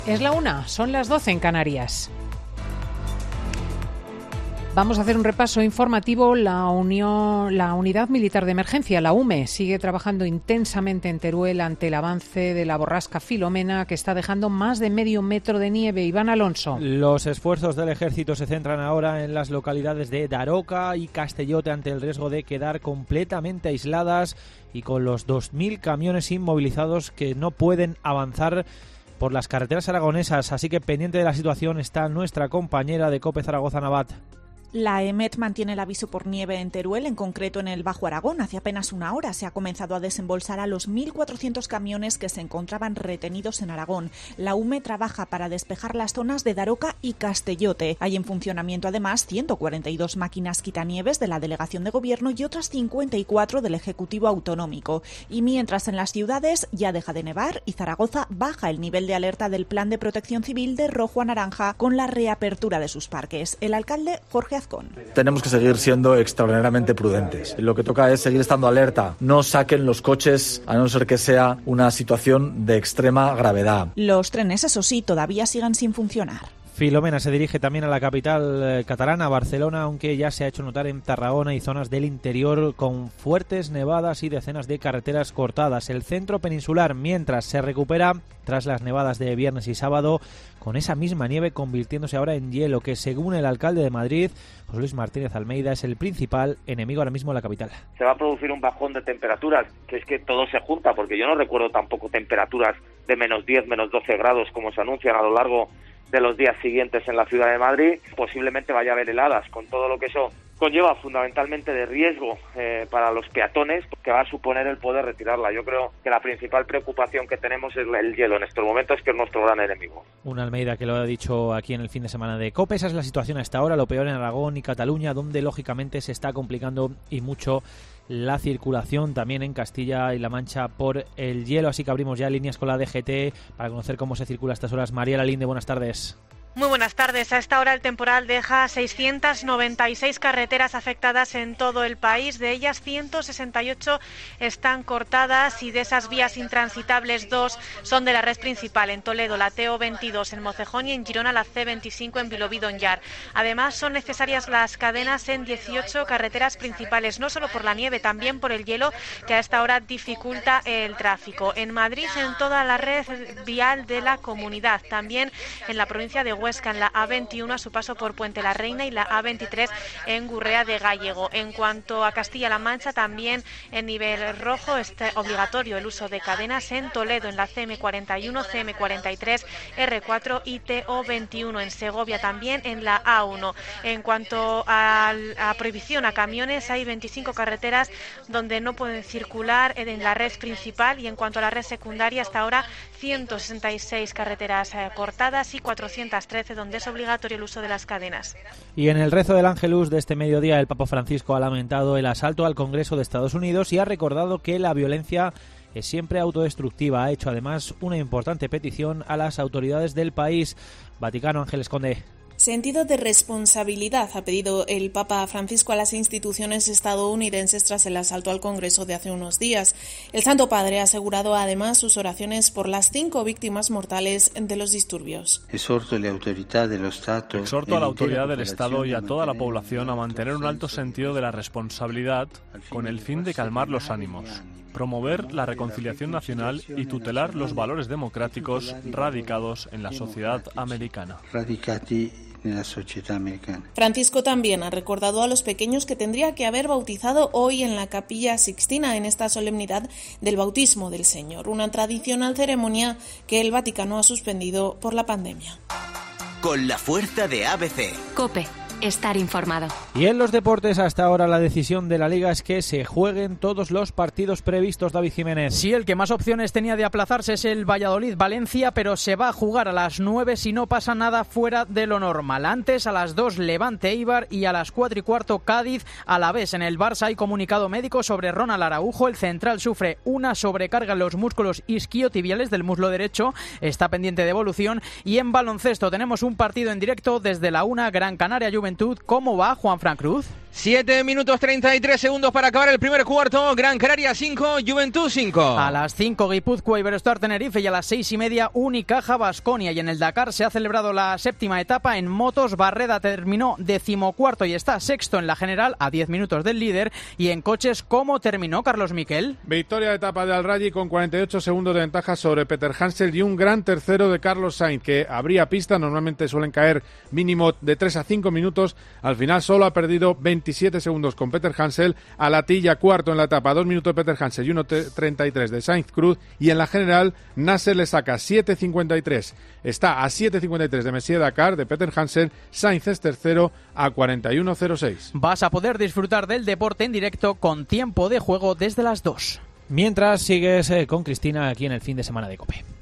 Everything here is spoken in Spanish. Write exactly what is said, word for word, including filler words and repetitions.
Es la una, son las doce en Canarias. Vamos a hacer un repaso informativo. La Unión, la Unidad Militar de Emergencia, la U M E, sigue trabajando intensamente en Teruel ante el avance de la borrasca Filomena, que está dejando más de medio metro de nieve. Iván Alonso. Los esfuerzos del ejército se centran ahora en las localidades de Daroca y Castellote ante el riesgo de quedar completamente aisladas y con los dos mil camiones inmovilizados que no pueden avanzar por las carreteras aragonesas. Así que pendiente de la situación está nuestra compañera de COPE Zaragoza, Navat. La EMET mantiene el aviso por nieve en Teruel, en concreto en el Bajo Aragón. Hace apenas una hora se ha comenzado a desembolsar a los mil cuatrocientos camiones que se encontraban retenidos en Aragón. La U M E trabaja para despejar las zonas de Daroca y Castellote. Hay en funcionamiento además ciento cuarenta y dos máquinas quitanieves de la Delegación de Gobierno y otras cincuenta y cuatro del Ejecutivo Autonómico. Y mientras en las ciudades ya deja de nevar y Zaragoza baja el nivel de alerta del Plan de Protección Civil de rojo a naranja con la reapertura de sus parques. El alcalde Jorge Tenemos que seguir siendo extraordinariamente prudentes. Lo que toca es seguir estando alerta. No saquen los coches a no ser que sea una situación de extrema gravedad. Los trenes, eso sí, todavía siguen sin funcionar. Filomena se dirige también a la capital eh, catalana, Barcelona, aunque ya se ha hecho notar en Tarragona y zonas del interior con fuertes nevadas y decenas de carreteras cortadas. El centro peninsular, mientras se recupera tras las nevadas de viernes y sábado, con esa misma nieve convirtiéndose ahora en hielo, que según el alcalde de Madrid, José Luis Martínez Almeida, es el principal enemigo ahora mismo de la capital. Se va a producir un bajón de temperaturas, que es que todo se junta, porque yo no recuerdo tampoco temperaturas de menos diez, menos doce grados como se anuncian a lo largo de los días siguientes en la ciudad de Madrid. Posiblemente vaya a haber heladas, con todo lo que eso conlleva fundamentalmente de riesgo eh, para los peatones, que va a suponer el poder retirarla. Yo creo que la principal preocupación que tenemos es el hielo en estos momentos, que es nuestro gran enemigo. Un Almeida que lo ha dicho aquí en el fin de semana de COPE. Esa es la situación hasta ahora, lo peor en Aragón y Cataluña, donde lógicamente se está complicando y mucho la circulación también en Castilla y La Mancha por el hielo. Así que abrimos ya líneas con la D G T para conocer cómo se circula a estas horas. Mariela Linde, buenas tardes. Muy buenas tardes. A esta hora el temporal deja seiscientas noventa y seis carreteras afectadas en todo el país. De ellas ciento sesenta y ocho están cortadas y de esas vías intransitables dos son de la red principal. En Toledo la T O veintidós, en Mocejón y en Girona la C veinticinco en Vilobí d'Onyar. Además son necesarias las cadenas en dieciocho carreteras principales, no solo por la nieve, también por el hielo que a esta hora dificulta el tráfico. En Madrid en toda la red vial de la comunidad. También en la provincia de Huesca, en la A veintiuno a su paso por Puente la Reina y la A veintitrés en Gurrea de Gállego. En cuanto a Castilla-La Mancha, también en nivel rojo está obligatorio el uso de cadenas en Toledo, en la C M cuarenta y uno, C M cuarenta y tres, R cuatro y T O veintiuno. En Segovia también en la A uno. En cuanto a, a prohibición a camiones, hay veinticinco carreteras donde no pueden circular en la red principal, y en cuanto a la red secundaria, hasta ahora ciento sesenta y seis carreteras eh, cortadas y cuatrocientos trece donde es obligatorio el uso de las cadenas. Y en el rezo del Ángelus de este mediodía, el Papa Francisco ha lamentado el asalto al Congreso de Estados Unidos y ha recordado que la violencia es siempre autodestructiva. Ha hecho además una importante petición a las autoridades del país. Vaticano, Ángeles Conde. Sentido de responsabilidad ha pedido el Papa Francisco a las instituciones estadounidenses tras el asalto al Congreso de hace unos días. El Santo Padre ha asegurado además sus oraciones por las cinco víctimas mortales de los disturbios. Exhorto a la autoridad del Estado y a toda la población a mantener un alto sentido de la responsabilidad con el fin de calmar los ánimos, promover la reconciliación nacional y tutelar los valores democráticos radicados en la sociedad americana. en la sociedad americana. Francisco también ha recordado a los pequeños que tendría que haber bautizado hoy en la Capilla Sixtina en esta solemnidad del bautismo del Señor, una tradicional ceremonia que el Vaticano ha suspendido por la pandemia. Con la fuerza de A B C. COPE. Estar informado. Y en los deportes, hasta ahora la decisión de la Liga es que se jueguen todos los partidos previstos. David Jiménez. Sí, el que más opciones tenía de aplazarse es el Valladolid-Valencia, pero se va a jugar a las nueve si no pasa nada fuera de lo normal. Antes, a las dos, Levante-Eibar, y a las cuatro y cuarto, Cádiz-Alavés. En el Barça hay comunicado médico sobre Ronald Araujo. El central sufre una sobrecarga en los músculos isquiotibiales del muslo derecho. Está pendiente de evolución. Y en baloncesto tenemos un partido en directo desde la una, Gran Canaria Juventud Juventud. ¿Cómo va, Juanfran Cruz? siete minutos treinta y tres segundos para acabar el primer cuarto. Gran Canaria cinco, Juventud cinco. A las cinco Guipúzcoa Iberostar Tenerife y a las seis y media Unicaja Baskonia. Y en el Dakar se ha celebrado la séptima etapa en motos. Barreda terminó decimocuarto y está sexto en la general a diez minutos del líder. Y en coches, ¿cómo terminó Carlos Miquel? Victoria de etapa de Al Rayyi con cuarenta y ocho segundos de ventaja sobre Peter Hansel y un gran tercero de Carlos Sainz, que abría pista. Normalmente suelen caer mínimo de tres a cinco minutos. Al final solo ha perdido veintisiete segundos con Peter Hansel. A Latilla cuarto en la etapa, dos minutos de Peter Hansel y uno treinta y tres de Sainz Cruz. Y en la general Nasser le saca siete cincuenta y tres. Está a siete cincuenta y tres de Messier Dakar de Peter Hansel. Sainz es tercero a cuarenta y uno cero seis. Vas a poder disfrutar del deporte en directo con Tiempo de Juego desde las dos. Mientras sigues eh, con Cristina aquí en el fin de semana de COPE.